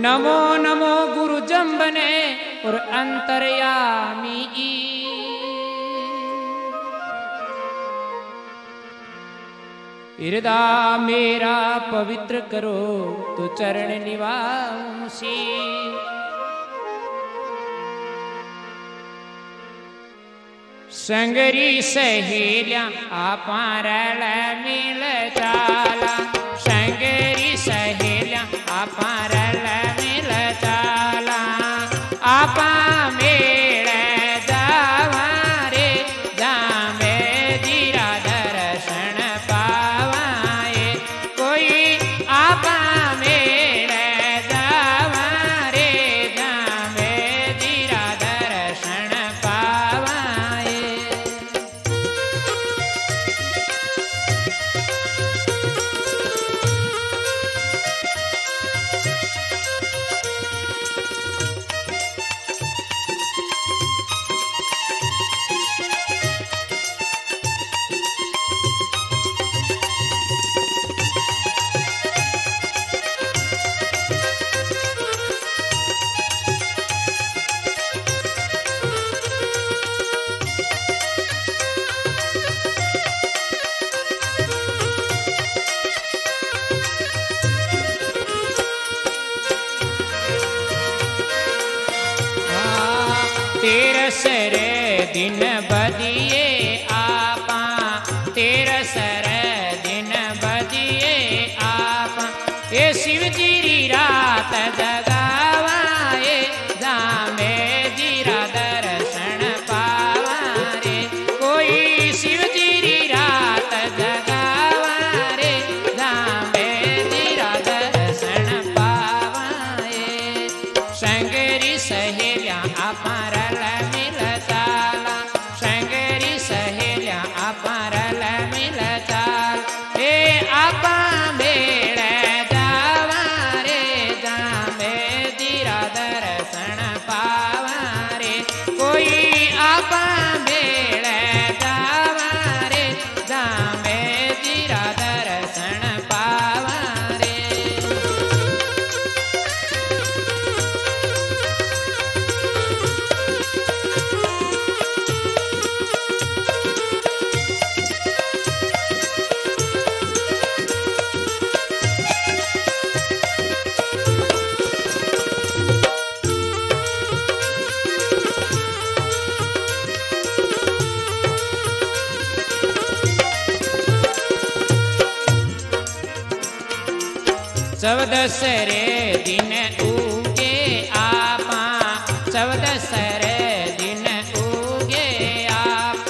नमो नमो गुरु जम्बने और अंतर्यामी। हृदय मेरा पवित्र करो तो चरण निवासी। संगरी सहेल्या आपारल मिल चाला। संगरी सहेल्या आपारल मिल चाला। आपा मेळ जावा रे जामे जीरा दर्शन पावाए। कोई आपा मेळ जावा रे जामे जीरा दर्शन पावाए। तेरसर दिन बदिए आपा। तेरसर दिन बदिए आपा। ये शिव जी री रात जगावाए जामे जीरा दर्शन पावा रे। कोई शिव जी री रात जगावा रे जामे जीरा दर्शन पावाए। संगरी सहेल्या आपारल मिल चाला। संगरी सहेल्या आपारल मिल चाल। हे आपा मेळ जावा रे जामे जीरा दर्शन पावा रे। कोई आपा मेळ जावा रे जामे जीरा दर्शन पावा रे। चौदसरे दिन उगे आपा। चौदसरे दिन उगे आप।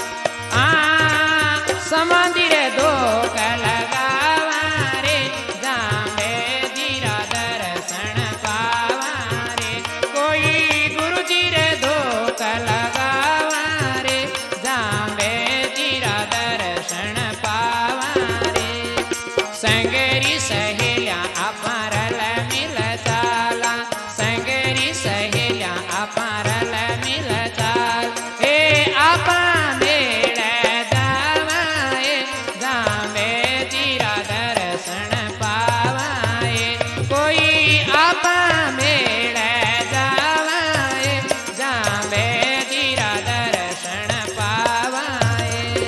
समाधिर धोक लगावा रे जामे जीरा दर्शन पावा रे। कोई गुरु जी रे धोक लगावा रे जामे जीरा दर्शन पावा रे। संगरी सहेल्या आपारल मिल चाला। संगरी सहेल्या आपारल मिल चाल। हे आपा मेळ जावाए जामे जीरा दर्शन पावाए। कोई आपा मेळ जावाए जामे जीरा दर्शन पावाए।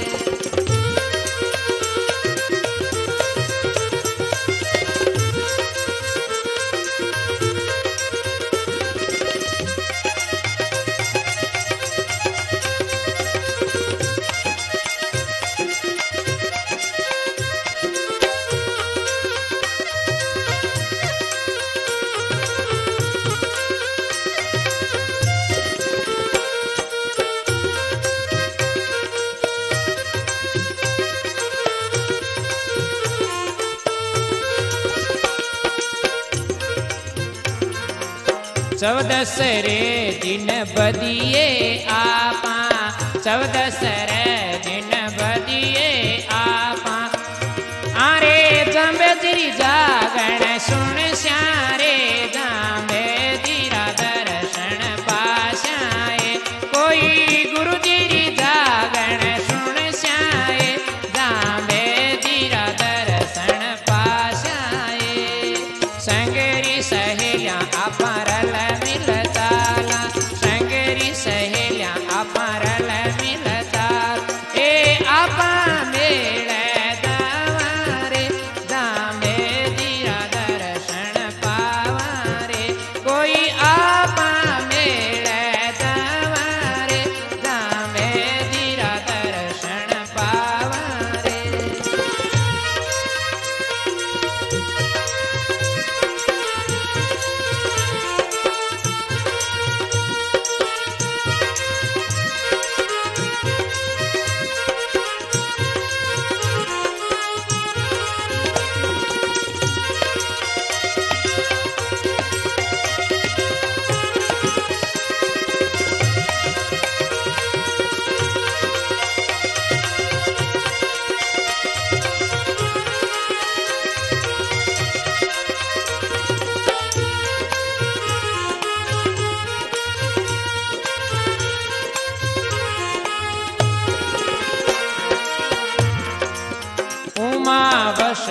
चौदसरे दिन बदिए आपा। चौदसरे दिन बदिए आपा। आरे जामे जीरी जागण सुन श्यारे जामे जीरा दर्शन पाशाए। कोई गुरु जीरी जागण सुन श्याए जामे जीरा दर्शन पाशाए। संगरी सहेल्या आप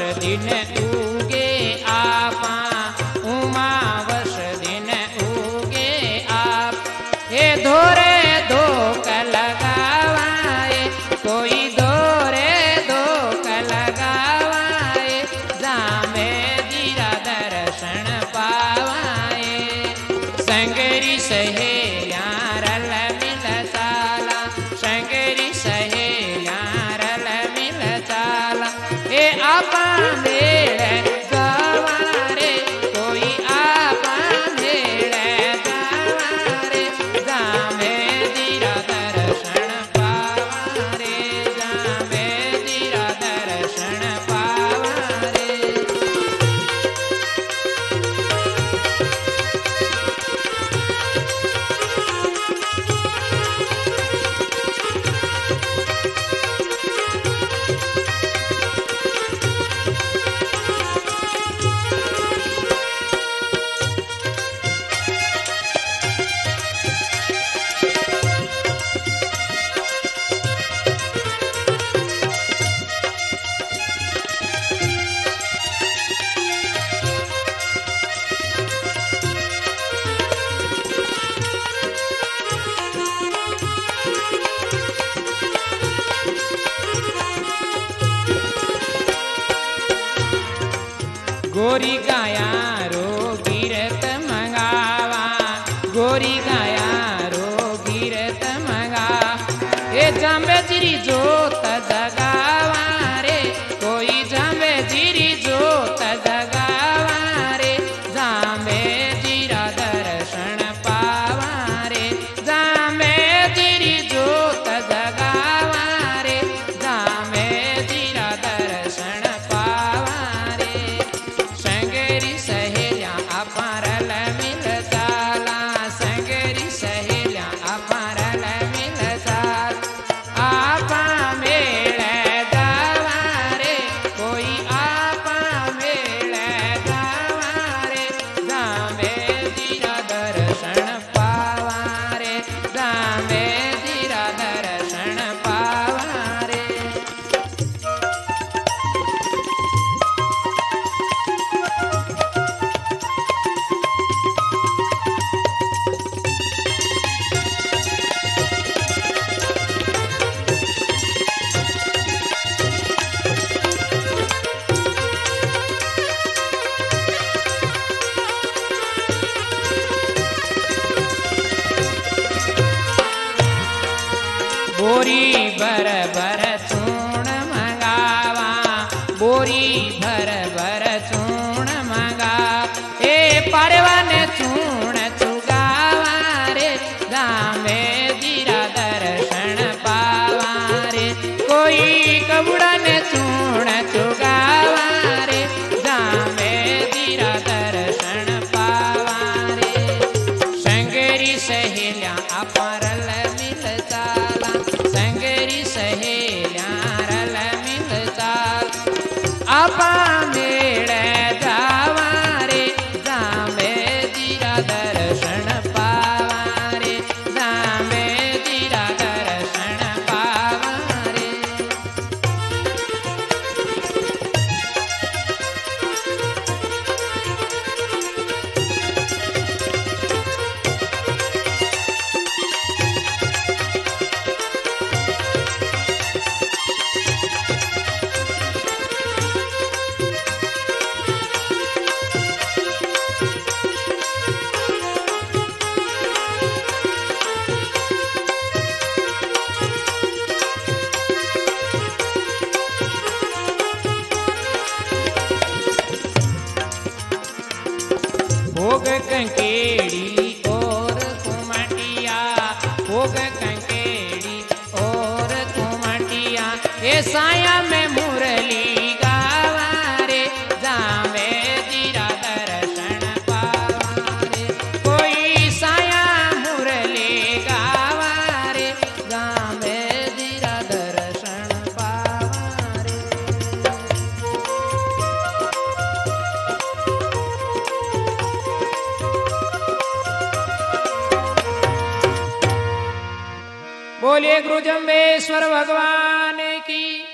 दिन उगे आपा, उमावस दिन उगे आप। ये धोरे धोक लगावाए, कोई धोरे धोक लगावाए, जामे जीरा दर्शन पावाए। संगरी सहेलिया रल मिल चाला, संगरी सहेलिया रल मिल चाला। ए आपा मेले गवारे, कोई आपा मेले गवारे, जामे जीरा दर्शन पावारे, जामे जीरा दर्शन पावारे। गोरी गाया रो गिरत मंगावा, गोरी गाया रो गिरत मंगा। ये जाम्बे जिरी जोत जगावा रे, कोई जाम्बे जिरी जोत जगावा रे, जाम्बे जीरा दर्शन पावा रे, जाम्बे जिरी जोत जगावा रे, जाम्बे जीरा दर्शन पावा रे। संगरी सहेलिया अपारल मिल चाला, संगरी सहेलिया अपारल मिल चाल। आपा मेले गवारे, कोई आपा मेले गवारे, जामे जीरा दर्शन पावारे, जामे जीरा दर्शन पावारे। बोरी भर भर चूर्ण मंगावा, बोरी भर भर चूर्ण मंगा। ए परवन चूर्ण चुगावा रे, जामे जीरा दर्शन पावा रे, कोई कबूड़न चूर्ण चुगावा रे, जामे जीरा दर्शन पावा रे। संगरी सहेलिया अपारल मिल चाला, संगरी सहेलिया रल मिल चाल। आपा मेले जावा रे, जामे जीरा दर्शन पावा रे, जामे जीरा दर्शन पावा रे। भोग कंकेड़ी और कुमटिया, भोग कंकेड़ी और कुमटिया। ये साया में मुरली गावा रे, जामे जीरा दर्शन पावा रे, कोई साया मुरली गावा रे, जामे जीरा दर्शन पावा रे। बोलिए गुरु जम्बेश्वर भगवान की।